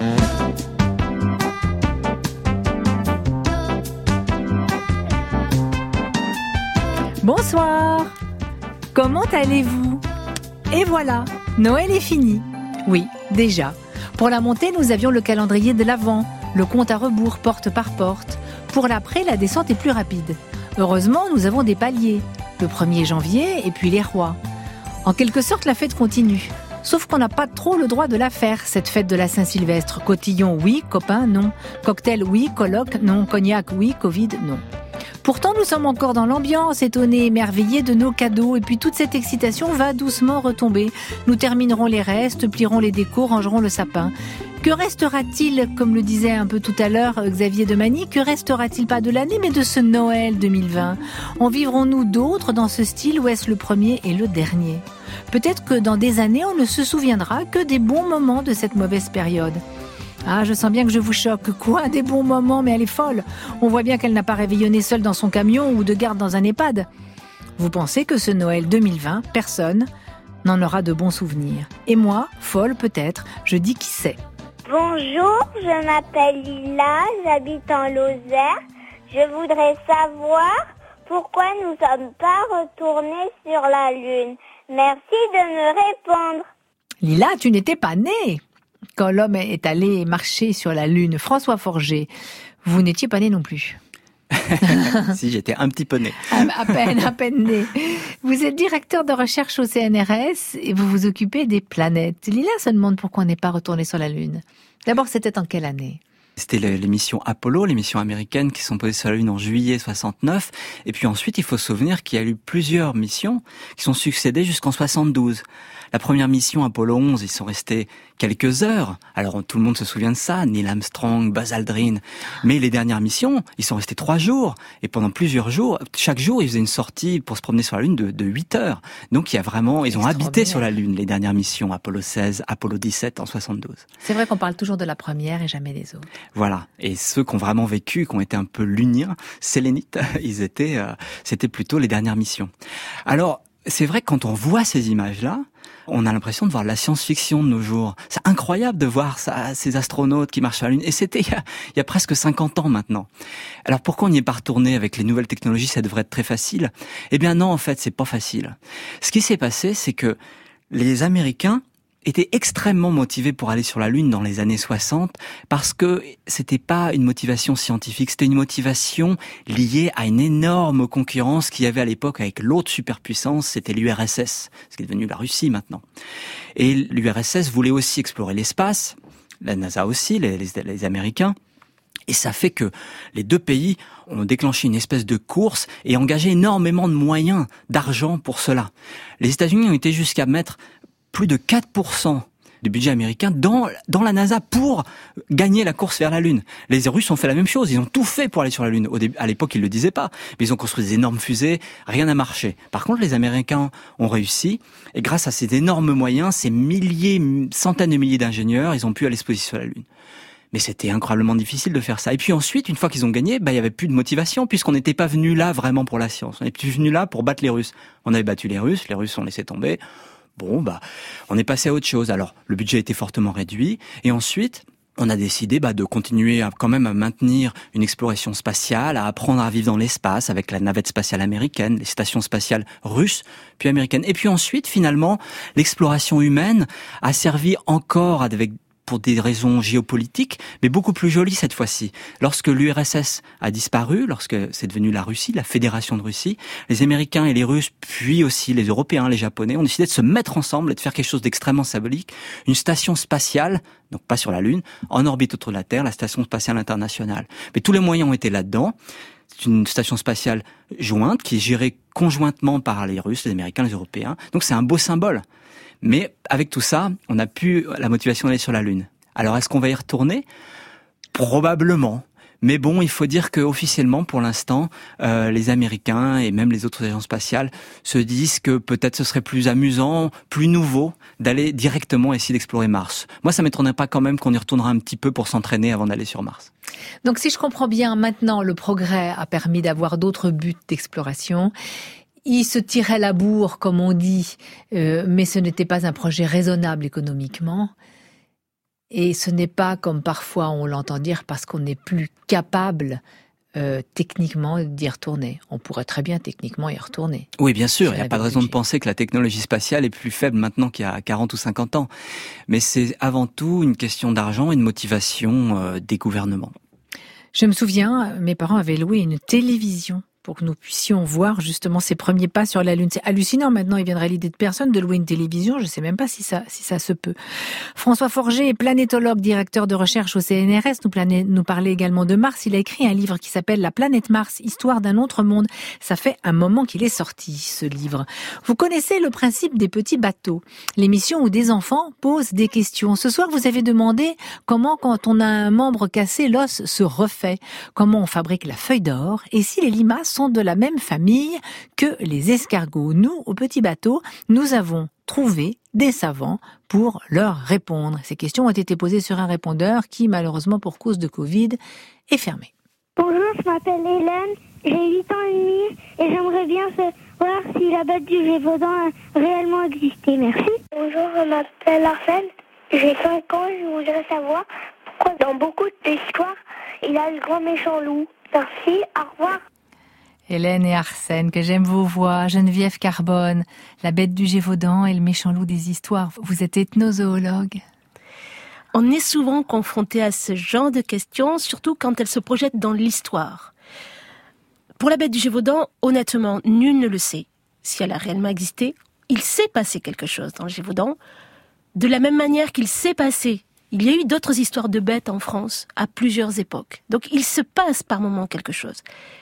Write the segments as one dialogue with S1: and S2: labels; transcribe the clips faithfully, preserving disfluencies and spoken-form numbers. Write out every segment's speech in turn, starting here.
S1: Bonsoir. Comment allez-vous ? Et voilà, Noël est fini. Oui, déjà. Pour la montée, nous avions le calendrier de l'Avent, le compte à rebours porte par porte. Pour l'après, la descente est plus rapide. Heureusement, nous avons des paliers. Le premier janvier et puis les rois. En quelque sorte, la fête continue. Sauf qu'on n'a pas trop le droit de la faire, cette fête de la Saint-Sylvestre. Cotillon, oui. Copain, non. Cocktail, oui. Colloque, non. Cognac, oui. Covid, non. Pourtant, nous sommes encore dans l'ambiance, étonnés, émerveillés de nos cadeaux. Et puis toute cette excitation va doucement retomber. Nous terminerons les restes, plierons les décos, rangerons le sapin. Que restera-t-il, comme le disait un peu tout à l'heure Xavier Demagny, que restera-t-il pas de l'année, mais de ce Noël deux mille vingt ? En vivrons-nous d'autres dans ce style ou est-ce le premier et le dernier ? Peut-être que dans des années, on ne se souviendra que des bons moments de cette mauvaise période. Ah, je sens bien que je vous choque. Quoi, des bons moments ? Mais elle est folle. On voit bien qu'elle n'a pas réveillonné seule dans son camion ou de garde dans un EHPAD. Vous pensez que ce Noël deux mille vingt, personne n'en aura de bons souvenirs. Et moi, folle peut-être, je dis qui sait.
S2: Bonjour, je m'appelle Lila, j'habite en Lozère. Je voudrais savoir pourquoi nous ne sommes pas retournés sur la Lune. Merci de me répondre.
S1: Lila, tu n'étais pas née quand l'homme est allé marcher sur la Lune. François Forger, vous n'étiez pas né non plus.
S3: Si, j'étais un petit peu né.
S1: À, à peine, à peine né. Vous êtes directeur de recherche au C N R S et vous vous occupez des planètes. Lila se demande pourquoi on n'est pas retourné sur la Lune. D'abord, c'était en quelle année ?
S3: C'était l'émission Apollo, l'émission américaine qui sont posées sur la Lune en juillet soixante-neuf. Et puis ensuite, il faut se souvenir qu'il y a eu plusieurs missions qui sont succédées jusqu'en soixante-douze. La première mission, Apollo onze, ils sont restés quelques heures. Alors tout le monde se souvient de ça, Neil Armstrong, Buzz Aldrin. Mais les dernières missions, ils sont restés trois jours. Et pendant plusieurs jours, chaque jour, ils faisaient une sortie pour se promener sur la Lune de, de huit heures. Donc il y a vraiment, ils ont habité sur la Lune, les dernières missions, Apollo seize, Apollo dix-sept en soixante-douze.
S1: C'est vrai qu'on parle toujours de la première et jamais des autres.
S3: Voilà. Et ceux qui ont vraiment vécu, qui ont été un peu luniens, sélénites, ils étaient, euh, c'était plutôt les dernières missions. Alors, c'est vrai que quand on voit ces images-là, on a l'impression de voir la science-fiction de nos jours. C'est incroyable de voir ça, ces astronautes qui marchent sur la Lune. Et c'était il y a, il y a presque cinquante ans maintenant. Alors pourquoi on n'y est pas retourné avec les nouvelles technologies ? Ça devrait être très facile. Eh bien non, en fait, c'est pas facile. Ce qui s'est passé, c'est que les Américains étaient extrêmement motivés pour aller sur la Lune dans les années soixante parce que c'était pas une motivation scientifique, c'était une motivation liée à une énorme concurrence qu'il y avait à l'époque avec l'autre superpuissance, c'était l'U R S S, ce qui est devenu la Russie maintenant. Et l'U R S S voulait aussi explorer l'espace, la NASA aussi, les, les, les Américains. Et ça fait que les deux pays ont déclenché une espèce de course et engagé énormément de moyens, d'argent pour cela. Les États-Unis ont été jusqu'à mettre plus de quatre pour cent du budget américain dans, dans la NASA pour gagner la course vers la Lune. Les Russes ont fait la même chose, ils ont tout fait pour aller sur la Lune. Au début, à l'époque, ils le disaient pas, mais ils ont construit des énormes fusées, rien n'a marché. Par contre, les Américains ont réussi, et grâce à ces énormes moyens, ces milliers, centaines de milliers d'ingénieurs, ils ont pu aller se poser sur la Lune. Mais c'était incroyablement difficile de faire ça. Et puis ensuite, une fois qu'ils ont gagné, bah, il y avait plus de motivation, puisqu'on n'était pas venu là vraiment pour la science. On était venu là pour battre les Russes. On avait battu les Russes, les Russes ont laissé tomber. Bon, bah, on est passé à autre chose. Alors, le budget a été fortement réduit. Et ensuite, on a décidé bah, de continuer à, quand même à maintenir une exploration spatiale, à apprendre à vivre dans l'espace avec la navette spatiale américaine, les stations spatiales russes, puis américaines. Et puis ensuite, finalement, l'exploration humaine a servi encore avec pour des raisons géopolitiques, mais beaucoup plus jolies cette fois-ci. Lorsque l'U R S S a disparu, lorsque c'est devenu la Russie, la Fédération de Russie, les Américains et les Russes, puis aussi les Européens, les Japonais, ont décidé de se mettre ensemble et de faire quelque chose d'extrêmement symbolique, une station spatiale, donc pas sur la Lune, en orbite autour de la Terre, la Station spatiale internationale. Mais tous les moyens ont été là-dedans. C'est une station spatiale jointe qui est gérée conjointement par les Russes, les Américains, les Européens. Donc c'est un beau symbole. Mais avec tout ça, on n'a plus la motivation d'aller sur la Lune. Alors est-ce qu'on va y retourner ? Probablement. Mais bon, il faut dire que officiellement, pour l'instant, euh, les Américains et même les autres agences spatiales se disent que peut-être ce serait plus amusant, plus nouveau, d'aller directement essayer d'explorer Mars. Moi, ça m'étonnerait pas quand même qu'on y retournera un petit peu pour s'entraîner avant d'aller sur Mars.
S1: Donc si je comprends bien, maintenant, le progrès a permis d'avoir d'autres buts d'exploration. Il se tirait la bourre, comme on dit, euh, mais ce n'était pas un projet raisonnable économiquement. Et ce n'est pas comme parfois on l'entend dire parce qu'on n'est plus capable Euh, techniquement d'y retourner. On pourrait très bien techniquement y retourner.
S3: Oui, bien sûr, il n'y a pas de raison de penser que la technologie spatiale est plus faible maintenant qu'il y a quarante ou cinquante ans. Mais c'est avant tout une question d'argent et de motivation euh, des gouvernements.
S1: Je me souviens, mes parents avaient loué une télévision pour que nous puissions voir justement ses premiers pas sur la Lune. C'est hallucinant maintenant, il viendrait l'idée de personne de louer une télévision, je ne sais même pas si ça, si ça se peut. François Forget est planétologue, directeur de recherche au C N R S, nous, plané, nous parlait également de Mars. Il a écrit un livre qui s'appelle La planète Mars, histoire d'un autre monde. Ça fait un moment qu'il est sorti, ce livre. Vous connaissez le principe des petits bateaux, l'émission où des enfants posent des questions. Ce soir, vous avez demandé comment, quand on a un membre cassé, l'os se refait, comment on fabrique la feuille d'or, et si les limaces sont de la même famille que les escargots. Nous, au petit bateau, nous avons trouvé des savants pour leur répondre. Ces questions ont été posées sur un répondeur qui, malheureusement, pour cause de Covid, est fermé.
S2: Bonjour, je m'appelle Hélène, j'ai huit ans et demi et j'aimerais bien savoir si la bête du Gévaudan a réellement existé. Merci. Bonjour, je m'appelle Arsène, j'ai cinq ans et je voudrais savoir pourquoi dans beaucoup d'histoires, il y a le grand méchant loup. Merci, au revoir.
S1: Hélène et Arsène, que j'aime vos voix. Geneviève Carbone, la bête du Gévaudan et le méchant loup des histoires. Vous êtes ethnozoologue.
S4: On est souvent confronté à ce genre de questions, surtout quand elles se projettent dans l'histoire. Pour la bête du Gévaudan, honnêtement, nul ne le sait. Si elle a réellement existé, il s'est passé quelque chose dans le Gévaudan. De la même manière qu'il s'est passé, il y a eu d'autres histoires de bêtes en France à plusieurs époques. Donc il se passe par moments quelque chose.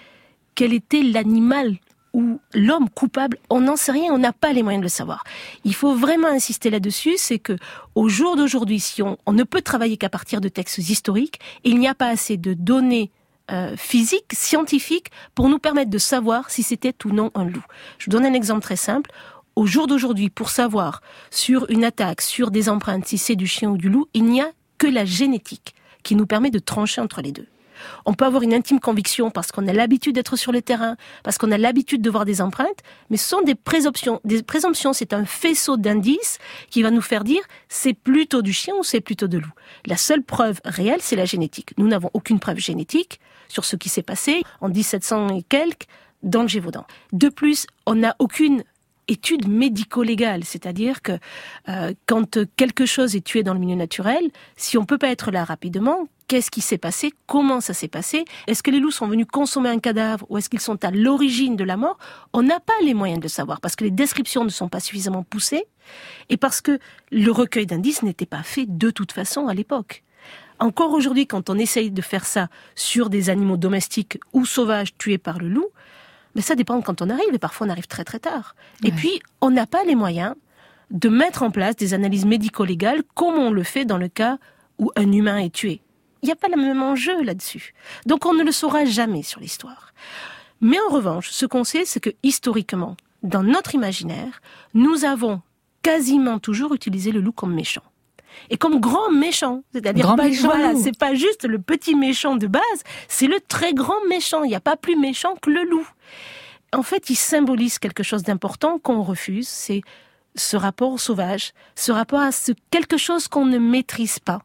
S4: Quel était l'animal ou l'homme coupable, on n'en sait rien, on n'a pas les moyens de le savoir. Il faut vraiment insister là-dessus, c'est que au jour d'aujourd'hui, si on, on ne peut travailler qu'à partir de textes historiques, il n'y a pas assez de données euh, physiques, scientifiques, pour nous permettre de savoir si c'était ou non un loup. Je vous donne un exemple très simple. Au jour d'aujourd'hui, pour savoir sur une attaque, sur des empreintes, si c'est du chien ou du loup, il n'y a que la génétique qui nous permet de trancher entre les deux. On peut avoir une intime conviction parce qu'on a l'habitude d'être sur le terrain, parce qu'on a l'habitude de voir des empreintes, mais ce sont des présomptions. Des présomptions, c'est un faisceau d'indices qui va nous faire dire c'est plutôt du chien ou c'est plutôt de loup. La seule preuve réelle, c'est la génétique. Nous n'avons aucune preuve génétique sur ce qui s'est passé en dix-sept cents et quelques dans le Gévaudan. De plus, on n'a aucune étude médico-légale, c'est-à-dire que euh, quand quelque chose est tué dans le milieu naturel, si on peut pas être là rapidement, qu'est-ce qui s'est passé? Comment ça s'est passé? Est-ce que les loups sont venus consommer un cadavre ou est-ce qu'ils sont à l'origine de la mort? On n'a pas les moyens de le savoir parce que les descriptions ne sont pas suffisamment poussées et parce que le recueil d'indices n'était pas fait de toute façon à l'époque. Encore aujourd'hui, quand on essaye de faire ça sur des animaux domestiques ou sauvages tués par le loup, mais ça dépend de quand on arrive, et parfois on arrive très très tard. Ouais. Et puis, on n'a pas les moyens de mettre en place des analyses médico-légales comme on le fait dans le cas où un humain est tué. Il n'y a pas le même enjeu là-dessus. Donc on ne le saura jamais sur l'histoire. Mais en revanche, ce qu'on sait, c'est que historiquement, dans notre imaginaire, nous avons quasiment toujours utilisé le loup comme méchant. Et comme grand méchant, c'est-à-dire
S1: grand
S4: pas,
S1: méchant
S4: voilà,
S1: loup.
S4: C'est pas juste le petit méchant de base, c'est le très grand méchant. Il n'y a pas plus méchant que le loup. En fait, il symbolise quelque chose d'important qu'on refuse, c'est ce rapport au sauvage, ce rapport à ce quelque chose qu'on ne maîtrise pas.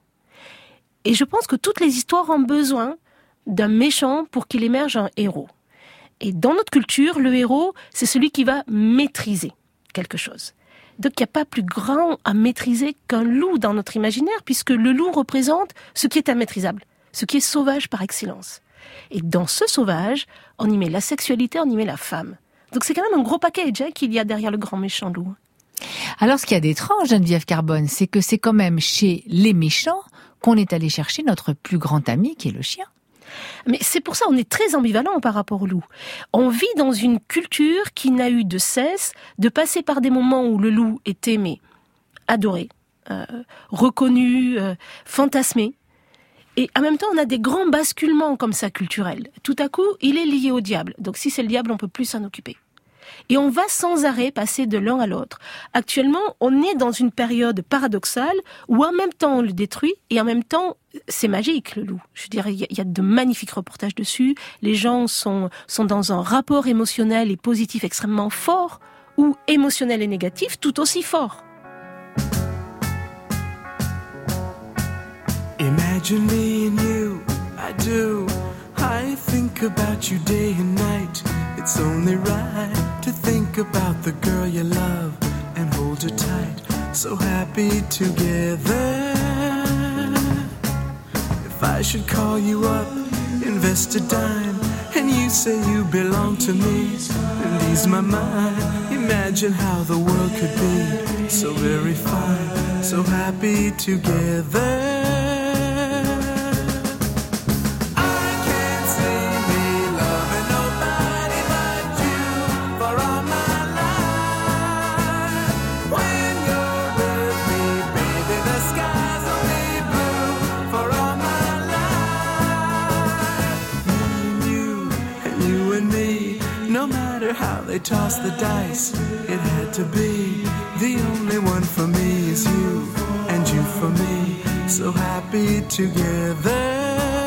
S4: Et je pense que toutes les histoires ont besoin d'un méchant pour qu'il émerge un héros. Et dans notre culture, le héros, c'est celui qui va maîtriser quelque chose. Donc il n'y a pas plus grand à maîtriser qu'un loup dans notre imaginaire, puisque le loup représente ce qui est immaîtrisable, ce qui est sauvage par excellence. Et dans ce sauvage, on y met la sexualité, on y met la femme. Donc c'est quand même un gros package hein, qu'il y a derrière le grand méchant loup.
S1: Alors ce qu'il y a d'étrange, Geneviève Carbone, c'est que c'est quand même chez les méchants qu'on est allé chercher notre plus grand ami, qui est le chien.
S4: Mais c'est pour ça on est très ambivalent par rapport au loup. On vit dans une culture qui n'a eu de cesse de passer par des moments où le loup est aimé, adoré, euh, reconnu, euh, fantasmé. Et en même temps, on a des grands basculements comme ça culturels. Tout à coup, il est lié au diable. Donc si c'est le diable, on peut plus s'en occuper. Et on va sans arrêt passer de l'un à l'autre. Actuellement, on est dans une période paradoxale où en même temps on le détruit et en même temps c'est magique le loup. Je veux dire, il y, y a de magnifiques reportages dessus. Les gens sont sont dans un rapport émotionnel et positif extrêmement fort ou émotionnel et négatif tout aussi fort.
S5: Imagine me and you, I do. I think about you day and night. It's only right to think about the girl you love and hold her tight. So happy together. If I should call you up, invest a dime, and you say you belong to me, and ease my mind. Imagine how the world could be so very fine, so happy together. How they toss the dice, it had to be. The only one for me is you, and you for me, so happy together.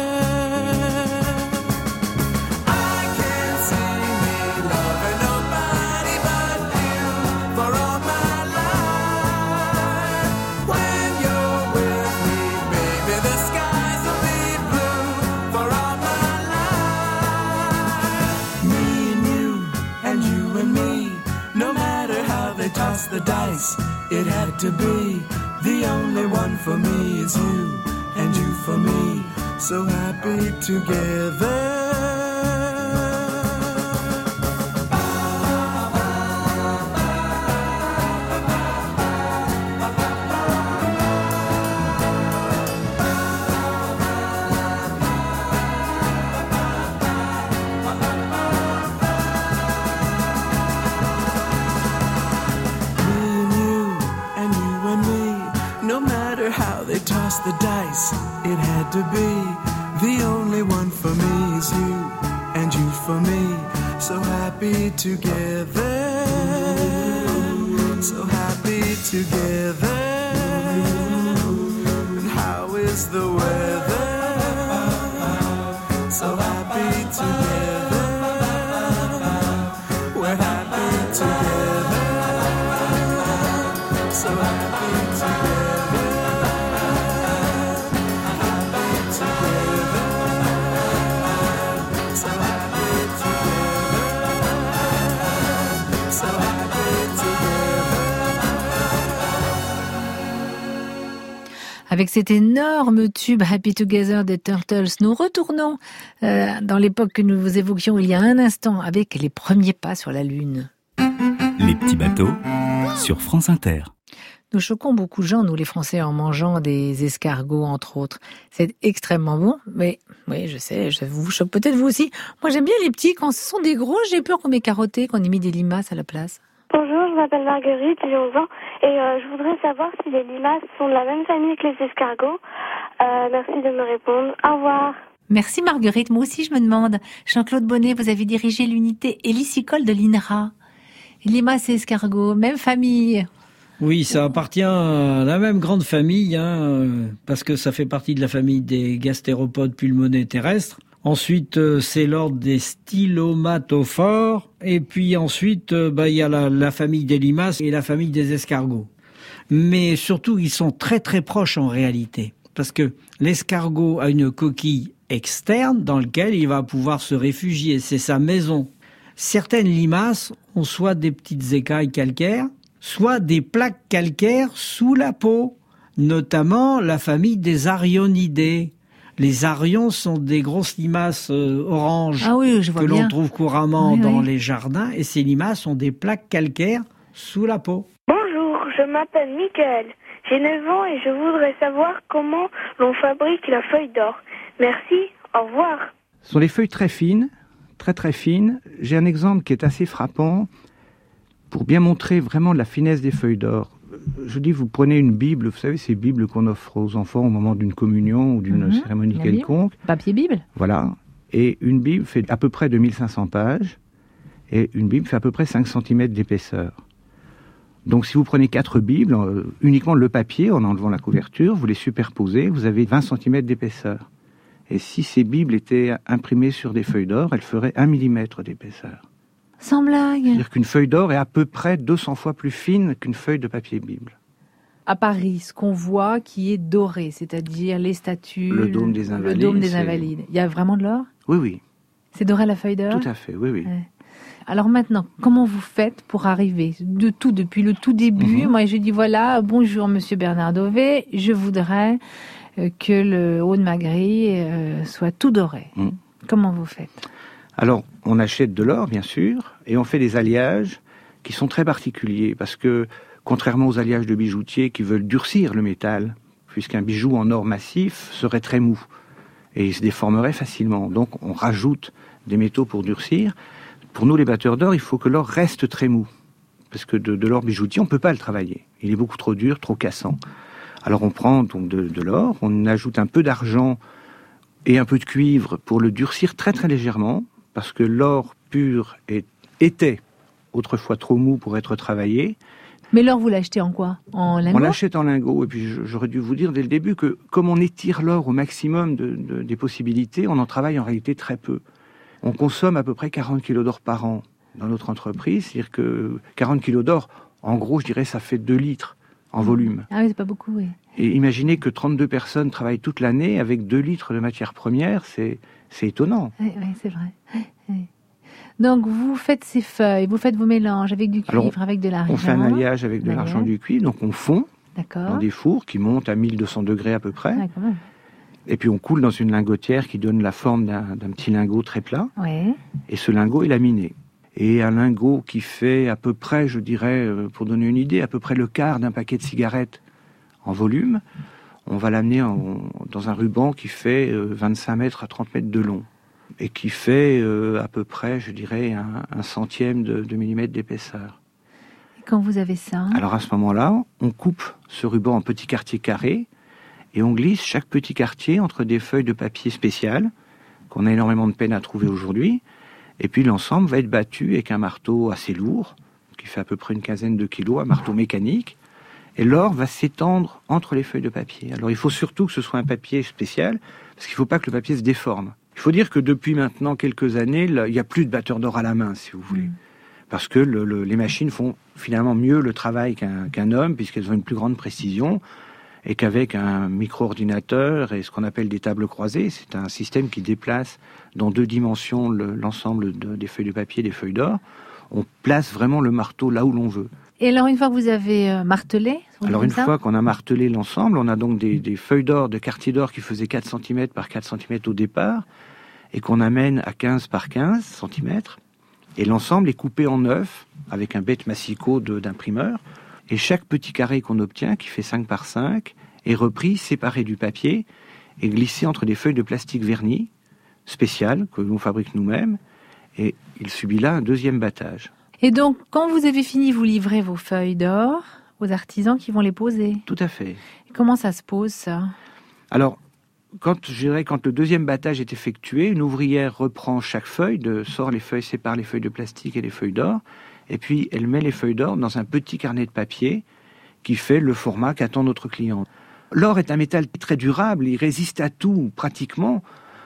S5: The dice, it had to be. The only one for me is you, and you for me, so happy together. Toss the dice, it had to be. The only one for me is you, and you for me, so happy together, so happy together. And how is the weather? So happy together, we're happy together, so happy together.
S1: Avec cet énorme tube Happy Together des Turtles, nous retournons euh, dans l'époque que nous vous évoquions il y a un instant avec les premiers pas sur la Lune.
S6: Les petits bateaux sur France Inter.
S1: Nous choquons beaucoup de gens, nous les Français, en mangeant des escargots, entre autres. C'est extrêmement bon, mais oui, je sais, je vous choque peut-être vous aussi. Moi, j'aime bien les petits. Quand ce sont des gros, j'ai peur qu'on m'ait carotté, qu'on ait mis des limaces à la place.
S7: Bonjour, je m'appelle Marguerite, j'ai onze ans, et euh, je voudrais savoir si les limaces sont de la même famille que les escargots. Euh, merci de me répondre. Au revoir.
S1: Merci Marguerite, moi aussi je me demande. Jean-Claude Bonnet, vous avez dirigé l'unité hélicicole de l'I N R A. Limaces et escargots, même famille.
S8: Oui, ça appartient à la même grande famille, hein, parce que ça fait partie de la famille des gastéropodes pulmonés terrestres. Ensuite, c'est l'ordre des stylomatophores. Et puis ensuite, bah, il y a la, la famille des limaces et la famille des escargots. Mais surtout, ils sont très très proches en réalité. Parce que l'escargot a une coquille externe dans laquelle il va pouvoir se réfugier. C'est sa maison. Certaines limaces ont soit des petites écailles calcaires, soit des plaques calcaires sous la peau. Notamment la famille des Arionidae. Les arions sont des grosses limaces euh, oranges
S1: ah oui, je vois
S8: que
S1: bien.
S8: l'on trouve couramment
S1: oui,
S8: dans
S1: oui.
S8: les jardins. Et ces limaces ont des plaques calcaires sous la peau.
S7: Bonjour, je m'appelle Mickaël. J'ai neuf ans et je voudrais savoir comment l'on fabrique la feuille d'or. Merci, au revoir.
S9: Ce sont des feuilles très fines, très très fines. J'ai un exemple qui est assez frappant pour bien montrer vraiment la finesse des feuilles d'or. Je dis, vous prenez une Bible, vous savez, ces Bibles qu'on offre aux enfants au moment d'une communion ou d'une mmh, cérémonie quelconque.
S1: Papier Bible.
S9: Voilà. Et une Bible fait à peu près deux mille cinq cents pages. Et une Bible fait à peu près cinq centimètres d'épaisseur. Donc si vous prenez quatre Bibles, euh, uniquement le papier, en enlevant la couverture, vous les superposez, vous avez vingt centimètres d'épaisseur. Et si ces Bibles étaient imprimées sur des feuilles d'or, elles feraient un millimètre d'épaisseur.
S1: Sans blague.
S9: C'est-à-dire qu'une feuille d'or est à peu près deux cents fois plus fine qu'une feuille de papier Bible.
S1: à Paris, ce qu'on voit qui est doré, c'est-à-dire les statues,
S9: le dôme des Invalides.
S1: Le dôme des
S9: c'est...
S1: Invalides. Il y a vraiment de l'or ?
S9: Oui, oui.
S1: C'est doré à la feuille d'or ?
S9: Tout à fait, oui, oui.
S1: Ouais. Alors maintenant, comment vous faites pour arriver de tout, depuis le tout début ? Mm-hmm. Moi, je dis voilà, bonjour Monsieur Bernard Dauvé, je voudrais que le haut de ma grille euh, soit tout doré. Mm. Comment vous faites ?
S9: Alors, on achète de l'or, bien sûr, et on fait des alliages qui sont très particuliers, parce que, contrairement aux alliages de bijoutiers qui veulent durcir le métal, puisqu'un bijou en or massif serait très mou, et il se déformerait facilement. Donc, on rajoute des métaux pour durcir. Pour nous, les batteurs d'or, il faut que l'or reste très mou, parce que de, de l'or bijoutier, on ne peut pas le travailler. Il est beaucoup trop dur, trop cassant. Alors, on prend donc de, de l'or, on ajoute un peu d'argent et un peu de cuivre pour le durcir très très légèrement, parce que l'or pur est, était autrefois trop mou pour être travaillé.
S1: Mais l'or, vous l'achetez en quoi ? En lingots ?
S9: On l'achète en lingots, et puis j'aurais dû vous dire dès le début que comme on étire l'or au maximum de, de, des possibilités, on en travaille en réalité très peu. On consomme à peu près quarante kilos d'or par an dans notre entreprise, c'est-à-dire que quarante kilos d'or, en gros, je dirais, ça fait deux litres en volume.
S1: Ah oui, c'est pas beaucoup, oui.
S9: Et imaginez que trente-deux personnes travaillent toute l'année avec deux litres de matières premières, c'est, c'est étonnant.
S1: Oui, oui, c'est vrai. Oui. Donc, vous faites ces feuilles, vous faites vos mélanges avec du cuivre, Alors, avec de l'argent.
S9: On fait un alliage avec de l'argent, du cuivre, donc on fond
S1: D'accord.
S9: dans des fours qui montent à mille deux cents degrés à peu près.
S1: Ah, quand même.
S9: Et puis on coule dans une lingotière qui donne la forme d'un, d'un petit lingot très plat.
S1: Oui.
S9: Et ce lingot est laminé. Et un lingot qui fait à peu près, je dirais, pour donner une idée, à peu près le quart d'un paquet de cigarettes en volume, on va l'amener en, dans un ruban qui fait vingt-cinq mètres à trente mètres de long. Et qui fait euh, à peu près, je dirais, un, un centième de, de millimètre d'épaisseur.
S1: Et quand vous avez ça ?
S9: Alors à ce moment-là, on coupe ce ruban en petits quartiers carrés et on glisse chaque petit quartier entre des feuilles de papier spéciales qu'on a énormément de peine à trouver aujourd'hui. Et puis l'ensemble va être battu avec un marteau assez lourd, qui fait à peu près une quinzaine de kilos, un marteau mécanique. Et l'or va s'étendre entre les feuilles de papier. Alors il faut surtout que ce soit un papier spécial, parce qu'il ne faut pas que le papier se déforme. Il faut dire que depuis maintenant quelques années, il n'y a plus de batteurs d'or à la main, si vous voulez. Mmh. Parce que le, le, les machines font finalement mieux le travail qu'un, qu'un homme, puisqu'elles ont une plus grande précision, et qu'avec un micro-ordinateur et ce qu'on appelle des tables croisées, c'est un système qui déplace dans deux dimensions le, l'ensemble de, des feuilles de papier, des feuilles d'or, on place vraiment le marteau là où l'on veut.
S1: Et alors, une fois que vous avez euh, martelé
S9: Alors, une
S1: ça
S9: fois qu'on a martelé l'ensemble, on a donc des, des feuilles d'or, de quartiers d'or qui faisaient quatre centimètres par quatre centimètres au départ, et qu'on amène à quinze par quinze centimètres. Et l'ensemble est coupé en neuf, avec un bête massicot de, d'imprimeur. Et chaque petit carré qu'on obtient, qui fait cinq par cinq, est repris, séparé du papier, et glissé entre des feuilles de plastique verni, spéciales, que l'on fabrique nous-mêmes. Et il subit là un deuxième battage.
S1: Et donc, quand vous avez fini, vous livrez vos feuilles d'or aux artisans qui vont les poser.
S9: Tout à fait.
S1: Et comment ça se pose, ça ?
S9: Alors, quand, je dirais, quand le deuxième battage est effectué, une ouvrière reprend chaque feuille, de, sort les feuilles, sépare les feuilles de plastique et les feuilles d'or, et puis elle met les feuilles d'or dans un petit carnet de papier qui fait le format qu'attend notre client. L'or est un métal très durable, il résiste à tout, pratiquement.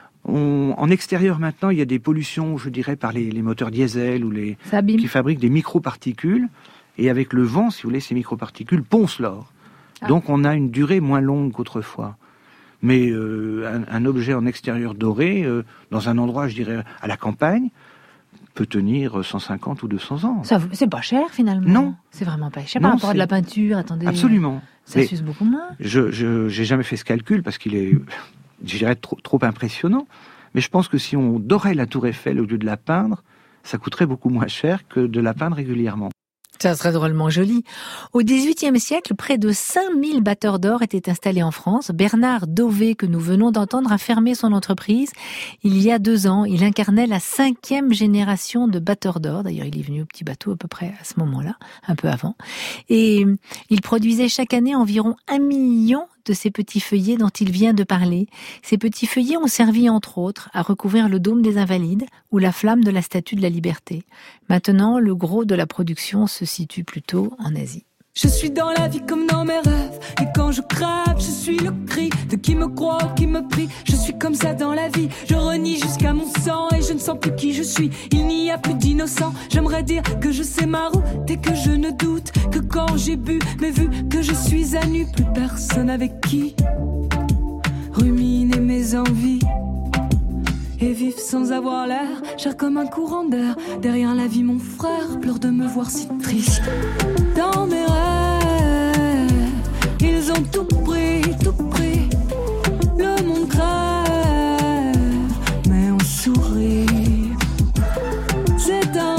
S9: On, en extérieur maintenant, il y a des pollutions, je dirais, par les, les moteurs diesel ou les qui fabriquent des microparticules. Et avec le vent, si vous voulez, ces microparticules poncent l'or. Ah. Donc on a une durée moins longue qu'autrefois. Mais euh, un, un objet en extérieur doré, euh, dans un endroit, je dirais, à la campagne, peut tenir cent cinquante ou deux cents ans.
S1: Ça, c'est pas cher finalement.
S9: Non.
S1: C'est vraiment pas cher.
S9: Non,
S1: par rapport
S9: c'est...
S1: à de la peinture, attendez.
S9: Absolument.
S1: Ça s'use beaucoup moins.
S9: Je, je, j'ai jamais fait ce calcul parce qu'il est, je dirais, trop, trop impressionnant. Mais je pense que si on dorait la Tour Eiffel au lieu de la peindre, ça coûterait beaucoup moins cher que de la peindre régulièrement.
S1: Ça serait drôlement joli. Au dix-huitième siècle, près de cinq mille batteurs d'or étaient installés en France. Bernard Dauvé, que nous venons d'entendre, a fermé son entreprise il y a deux ans. Il incarnait la cinquième génération de batteurs d'or. D'ailleurs, il est venu au petit bateau à peu près à ce moment-là, un peu avant. Et il produisait chaque année environ un million de ces petits feuillets dont il vient de parler. Ces petits feuillets ont servi, entre autres, à recouvrir le dôme des Invalides ou la flamme de la Statue de la Liberté. Maintenant, le gros de la production se situe plutôt en Asie.
S10: Je suis dans la vie comme dans mes rêves. Et quand je crève, je suis le cri de qui me croit ou qui me prie. Je suis comme ça dans la vie. Je renie jusqu'à mon sang et je ne sens plus qui je suis. Il n'y a plus d'innocent. J'aimerais dire que je sais ma route et que je ne doute que quand j'ai bu. Mais vu que je suis à nu, plus personne avec qui ruminer mes envies et vivre sans avoir l'air, cher comme un courant d'air. Derrière la vie, mon frère pleure de me voir si triste. Dans mes rêves, ils ont tout pris, tout pris. Le monde crève, mais on sourit. C'est un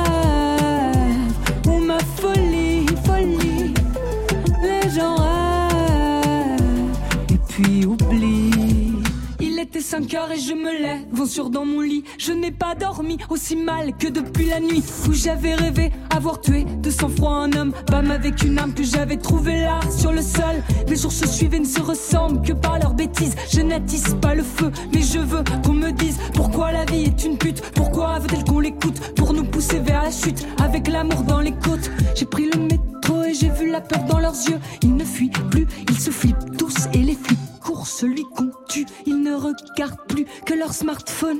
S10: rêve où ma folie, folie. Les gens rêvent et puis oublient. Il était cinq heures et je me lève, vent sûr dans mon lit. Je n'ai pas dormi aussi mal que depuis la nuit où j'avais rêvé avoir tué de sang-froid un homme. Bam avec une âme que j'avais trouvée là sur le sol. Les jours se suivent et ne se ressemblent que par leurs bêtises. Je n'attise pas le feu, mais je veux qu'on me dise pourquoi la vie est une pute. Pourquoi veut-elle qu'on l'écoute pour nous pousser vers la chute avec l'amour dans les côtes. J'ai pris le métro et j'ai vu la peur dans leurs yeux. Ils ne fuient plus, ils se flippent tous et les flics courent celui qu'on tue. Ils ne regardent plus que leur smartphone.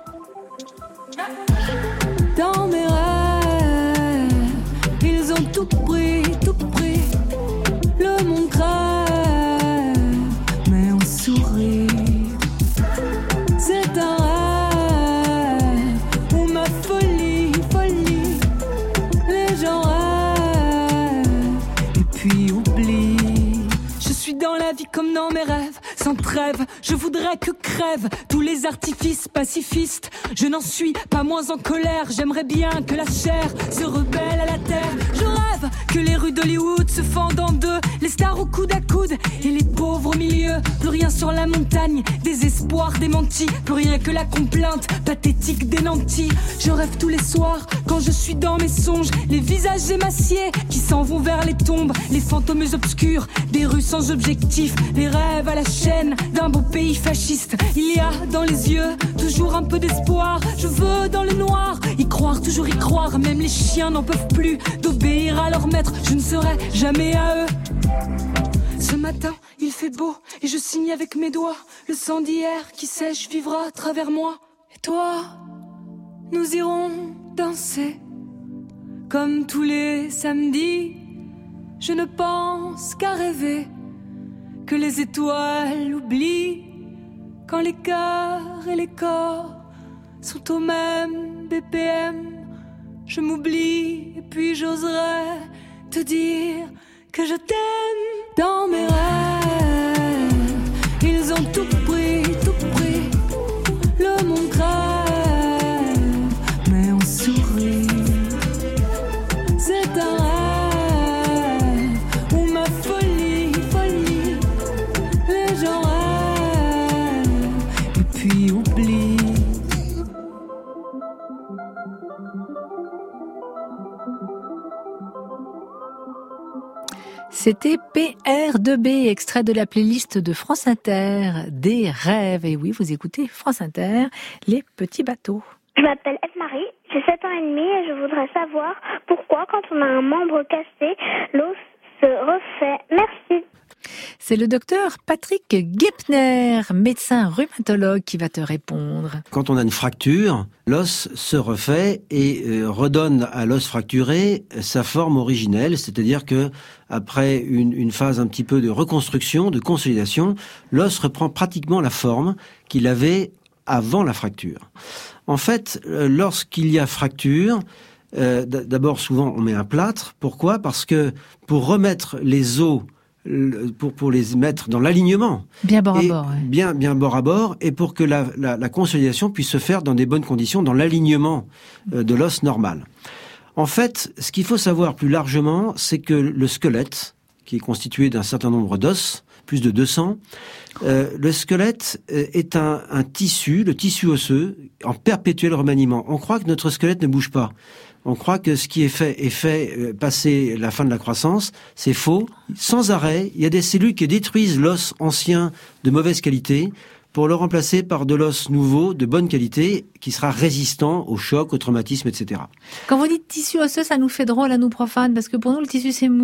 S10: Dans mes rêves, ils ont tout pris, tout pris. Le monde crève, mais on sourit. C'est un rêve où ma folie, folie. Les gens rêvent et puis oublient. Je suis dans la vie comme dans mes rêves, sans trêve. Je voudrais que crèvent tous les artifices pacifistes. Je n'en suis pas moins en colère. J'aimerais bien que la chair se rebelle à la terre. Je rêve que les rues d'Hollywood se fendent en deux, les stars au coude à coude et les pauvres au milieu. Plus rien sur la montagne, désespoir démenti. Plus rien que la complainte pathétique des nantis. Je rêve tous les soirs quand je suis dans mes songes, les visages émaciés qui s'en vont vers les tombes. Les fantômes obscurs des rues sans objectif. Les rêves à la chaîne d'un beau pays fasciste. Il y a dans les yeux toujours un peu d'espoir. Je veux dans le noir y croire, toujours y croire. Même les chiens n'en peuvent plus d'obéir à leur maître. Je ne serai jamais à eux. Ce matin il fait beau et je signe avec mes doigts. Le sang d'hier qui sèche vivra à travers moi. Et toi, nous irons danser comme tous les samedis. Je ne pense qu'à rêver que les étoiles oublient quand les cœurs et les corps sont au même B P M. Je m'oublie et puis j'oserais te dire que je t'aime. Dans mes rêves, ils ont tout pris, tout pris. Le monde crève, mais on sourit. C'est un rêve où ma folie, folie. Les gens rêvent et puis oublient.
S1: C'était P R deux B, extrait de la playlist de France Inter, des rêves. Et oui, vous écoutez France Inter, les petits bateaux.
S7: Je m'appelle Eve-Marie, j'ai sept ans et demi et je voudrais savoir pourquoi quand on a un membre cassé, l'os se refait. Merci.
S1: C'est le docteur Patrick Gepner, médecin rhumatologue, qui va te répondre.
S11: Quand on a une fracture, l'os se refait et euh, redonne à l'os fracturé sa forme originelle, c'est-à-dire que après une, une phase un petit peu de reconstruction, de consolidation, l'os reprend pratiquement la forme qu'il avait avant la fracture. En fait, euh, lorsqu'il y a fracture, euh, d- d'abord souvent on met un plâtre. Pourquoi ? Parce que pour remettre les os Pour, pour les mettre dans l'alignement.
S1: Bien bord à bord. Ouais.
S11: Bien, bien bord à bord, et pour que la, la, la consolidation puisse se faire dans des bonnes conditions, dans l'alignement euh, de l'os normal. En fait, ce qu'il faut savoir plus largement, c'est que le squelette, qui est constitué d'un certain nombre d'os, plus de deux cents, euh, le squelette est un, un tissu, le tissu osseux, en perpétuel remaniement. On croit que notre squelette ne bouge pas. On croit que ce qui est fait est fait euh, passer la fin de la croissance. C'est faux. Sans arrêt, il y a des cellules qui détruisent l'os ancien de mauvaise qualité pour le remplacer par de l'os nouveau de bonne qualité qui sera résistant au choc, au traumatisme, et cetera.
S1: Quand vous dites tissu osseux, ça nous fait drôle à nous profanes parce que pour nous le tissu c'est mou.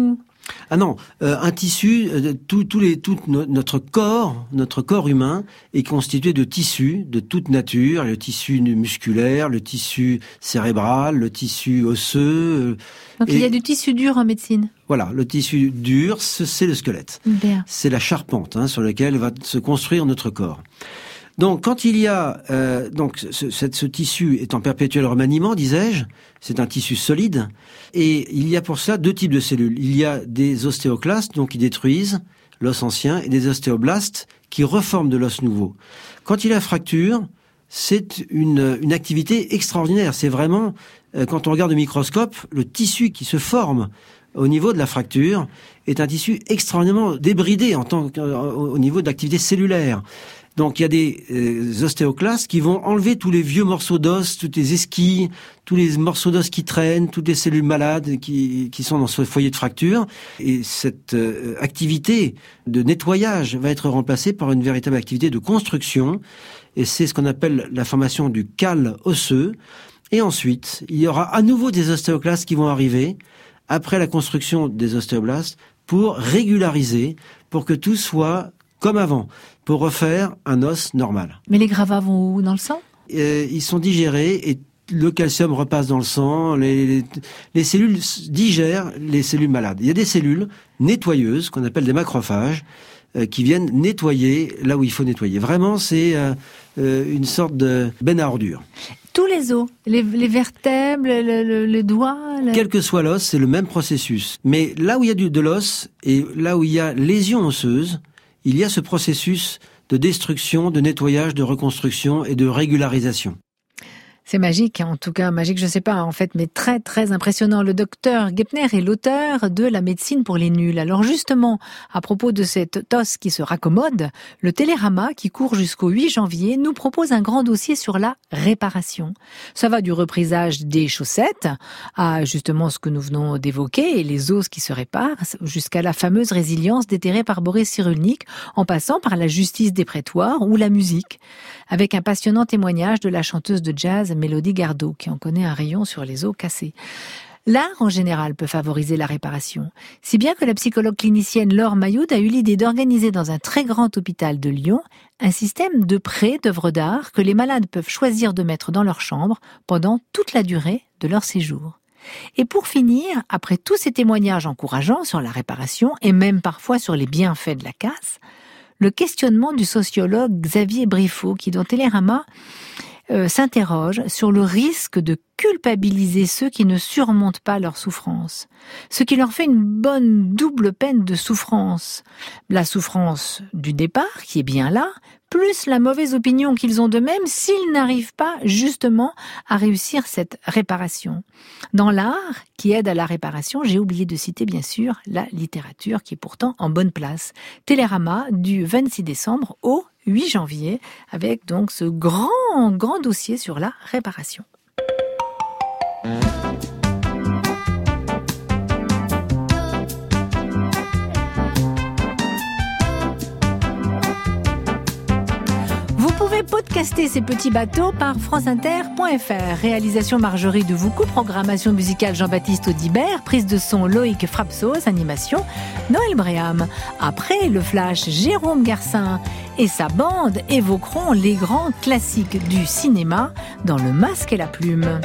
S11: Ah non, euh, un tissu, euh, tout, tous les, tout no- notre corps, notre corps humain est constitué de tissus de toute nature, le tissu musculaire, le tissu cérébral, le tissu osseux.
S1: Donc il y a du tissu dur en médecine.
S11: Voilà, le tissu dur, c'est le squelette.
S1: Bien.
S11: C'est la charpente hein, sur laquelle va se construire notre corps. Donc, quand il y a euh, donc ce, ce, ce tissu est en perpétuel remaniement, disais-je, c'est un tissu solide, et il y a pour ça deux types de cellules. Il y a des ostéoclastes, donc qui détruisent l'os ancien, et des ostéoblastes qui reforment de l'os nouveau. Quand il y a fracture, c'est une, une activité extraordinaire. C'est vraiment, euh, quand on regarde au microscope, le tissu qui se forme au niveau de la fracture est un tissu extraordinairement débridé en tant que, au niveau de l'activité cellulaire. Donc il y a des euh, ostéoclastes qui vont enlever tous les vieux morceaux d'os, toutes les esquilles, tous les morceaux d'os qui traînent, toutes les cellules malades qui, qui sont dans ce foyer de fracture. Et cette euh, activité de nettoyage va être remplacée par une véritable activité de construction. Et c'est ce qu'on appelle la formation du cal osseux. Et ensuite, il y aura à nouveau des ostéoclastes qui vont arriver après la construction des ostéoblastes pour régulariser, pour que tout soit comme avant, pour refaire un os normal.
S1: Mais les gravats vont où? Dans le sang?
S11: euh, Ils sont digérés et le calcium repasse dans le sang. Les, les, les cellules digèrent les cellules malades. Il y a des cellules nettoyeuses, qu'on appelle des macrophages, euh, qui viennent nettoyer là où il faut nettoyer. Vraiment, c'est euh, euh, une sorte de benne à ordures.
S1: Tous les os, les, les vertèbres, le, le, le doigt... Le...
S11: Quel que soit l'os, c'est le même processus. Mais là où il y a du, de l'os et là où il y a lésion osseuse, il y a ce processus de destruction, de nettoyage, de reconstruction et de régularisation.
S1: C'est magique, en tout cas magique, je sais pas en fait, mais très très impressionnant. Le docteur Gepner est l'auteur de La médecine pour les nuls. Alors justement, à propos de cet os qui se raccommode, le Télérama, qui court jusqu'au huit janvier, nous propose un grand dossier sur la réparation. Ça va du reprisage des chaussettes à justement ce que nous venons d'évoquer, et les os qui se réparent, jusqu'à la fameuse résilience déterrée par Boris Cyrulnik, en passant par la justice des prétoires ou la musique, avec un passionnant témoignage de la chanteuse de jazz Mélodie Gardot, qui en connaît un rayon sur les os cassés. L'art, en général, peut favoriser la réparation, si bien que la psychologue clinicienne Laure Mailloud a eu l'idée d'organiser dans un très grand hôpital de Lyon un système de prêt d'œuvres d'art que les malades peuvent choisir de mettre dans leur chambre pendant toute la durée de leur séjour. Et pour finir, après tous ces témoignages encourageants sur la réparation et même parfois sur les bienfaits de la casse, le questionnement du sociologue Xavier Briffaut, qui dans Télérama Euh, s'interroge sur le risque de culpabiliser ceux qui ne surmontent pas leur souffrance, ce qui leur fait une bonne double peine de souffrance. La souffrance du départ, qui est bien là, plus la mauvaise opinion qu'ils ont d'eux-mêmes s'ils n'arrivent pas justement à réussir cette réparation. Dans l'art qui aide à la réparation, j'ai oublié de citer bien sûr la littérature qui est pourtant en bonne place. Télérama du vingt-six décembre au huit janvier, avec donc ce grand, grand dossier sur la réparation. Vous pouvez podcaster ces petits bateaux par franceinter point f r. Réalisation Marjorie de Voucou, programmation musicale Jean-Baptiste Audibert, prise de son Loïc Frapsos, animation Noël Bréham. Après le flash, Jérôme Garcin et sa bande évoqueront les grands classiques du cinéma dans Le Masque et la Plume.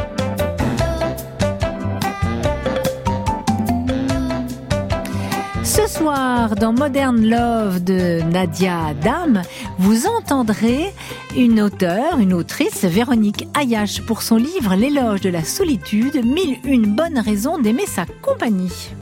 S1: Ce soir, dans Modern Love de Nadia Adam, vous entendrez une auteure, une autrice, Véronique Ayache, pour son livre L'éloge de la solitude, mille une bonnes raisons d'aimer sa compagnie.